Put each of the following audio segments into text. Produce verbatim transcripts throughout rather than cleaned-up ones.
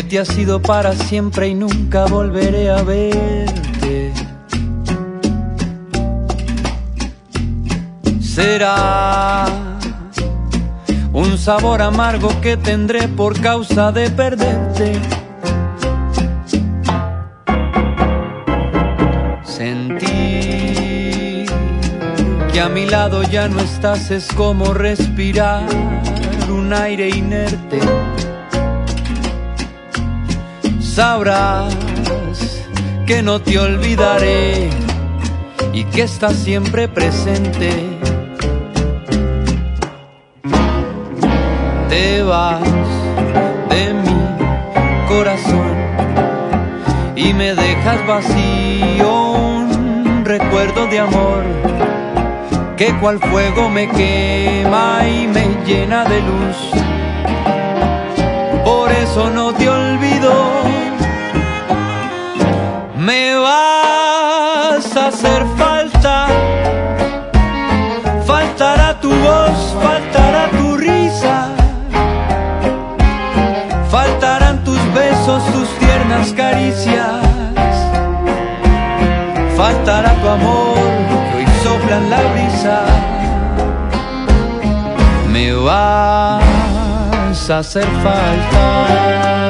te has ido para siempre y nunca volveré a verte. Será un sabor amargo que tendré por causa de perderte. Sentir que a mi lado ya no estás es como respirar un aire inerte. Sabrás que no te olvidaré y que estás siempre presente. Te vas de mi corazón y me dejas vacío un recuerdo de amor que cual fuego me quema y me llena de luz. Por eso no te olvido. Me vas a hacer falta, faltará tu voz, faltará tu risa, faltarán tus besos, tus tiernas caricias, faltará tu amor que hoy sopla en la brisa. Me vas a hacer falta.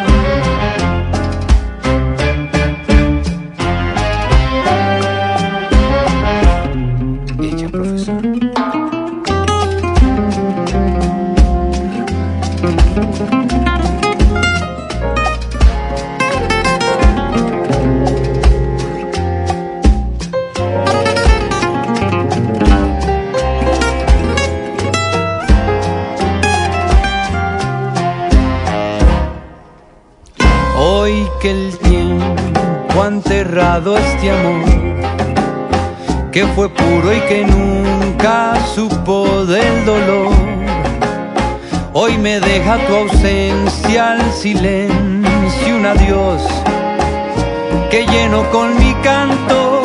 Hoy que el tiempo ha enterrado este amor que fue puro y que nunca supo del dolor, hoy me deja tu ausencia al silencio, un adiós que lleno con mi canto.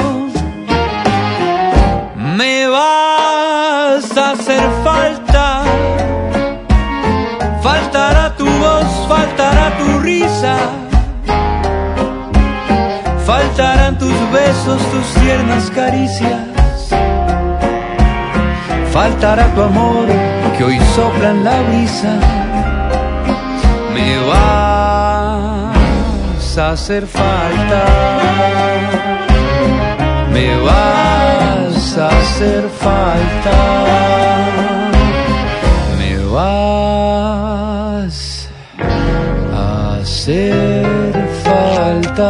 Me vas a hacer falta, faltará tu voz, faltará tu risa, faltarán tus besos, tus tiernas caricias, faltará tu amor que hoy sopla en la brisa. Me vas a hacer falta, me vas a hacer falta, me vas a hacer falta.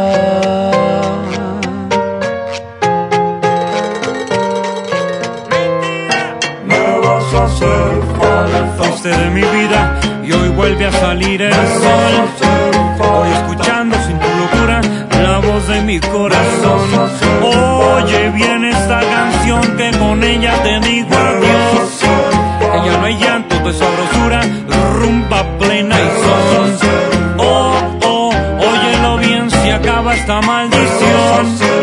Fuiste de mi vida y hoy vuelve a salir el sol. Hoy escuchando sin tu locura la voz de mi corazón. Oye bien esta canción que con ella te digo adiós. Ella no hay llanto de sabrosura, rumba plena y son. Oh, oh, óyelo bien, se acaba esta maldición.